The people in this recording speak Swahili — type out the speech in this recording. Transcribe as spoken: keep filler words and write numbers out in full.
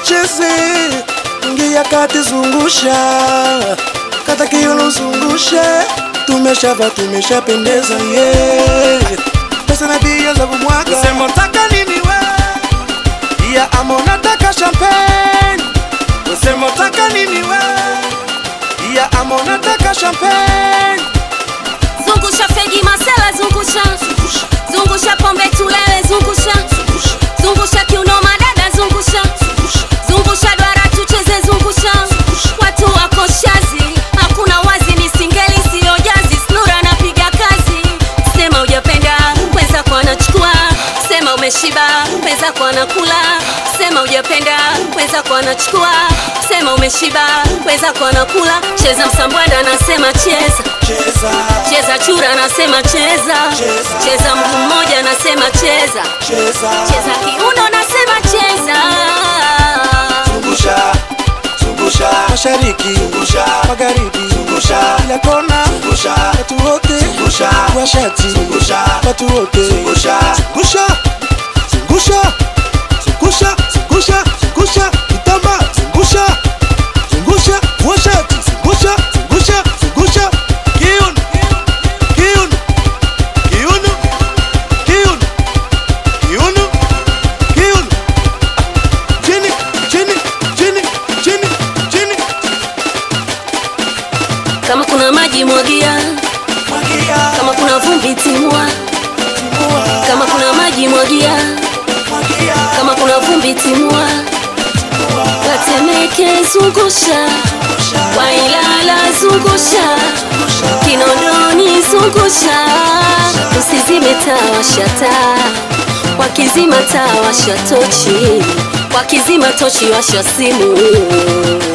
tucheze, ingia kati zungusha, kata kiuno zungusha, tumeshava tumeshapendeza yeah. Pesa na bia za kumwaga, sema unataka nini we? Ya ama unataka champagne? Sema unataka nini we? Ya ama unataka champagne? Zungusha fegi masela zungusha, zungusha pombe tulewe zungusha, zungusha kiuno madada zungusha, zungusha duara tucheze zungusha. Watu wako shazi, hakuna wazi, ni singeli sio jazi, snura napiga kazi. Sema hujapenda, weza kwa anachukua. Sema umeshiba, weza kwa anakula. Sema hujapenda, weza kwa anachukua. Sema umeshiba, weza kwa anakula. Cheza msambwanda nasema cheza, cheza, cheza chura nasema cheza, cheza mguu mmoja nasema cheza, cheza, cheza kiuno nasema cheza. zungusha, zungusha, mashariki, zungusha, magharibi, zungusha, kila kona, zungusha, watu wote, zungusha, kwa shati, zungusha, watu wote, zungusha, zungusha, zungusha, zungusha, zungusha, zungusha, kitamba, zungusha, zungusha, kwa shati, zungusha, zungusha, zungusha, kiuno, kiuno, kiuno, kiuno, kiuno, kiuno, chini, chini, chini, chini, chini. Kama kuna maji mwagia, Mwagia, kama kuna vumbi timua. timua, Kama kuna maji mwagia, mwagia, kama kuna vumbi timua. timua, Katemeke zungusha, Wailala zungusha, Kinondoni zungusha. Usizime taa washa taa, wakizima taa washa tochi, wakizima tochi washa simu.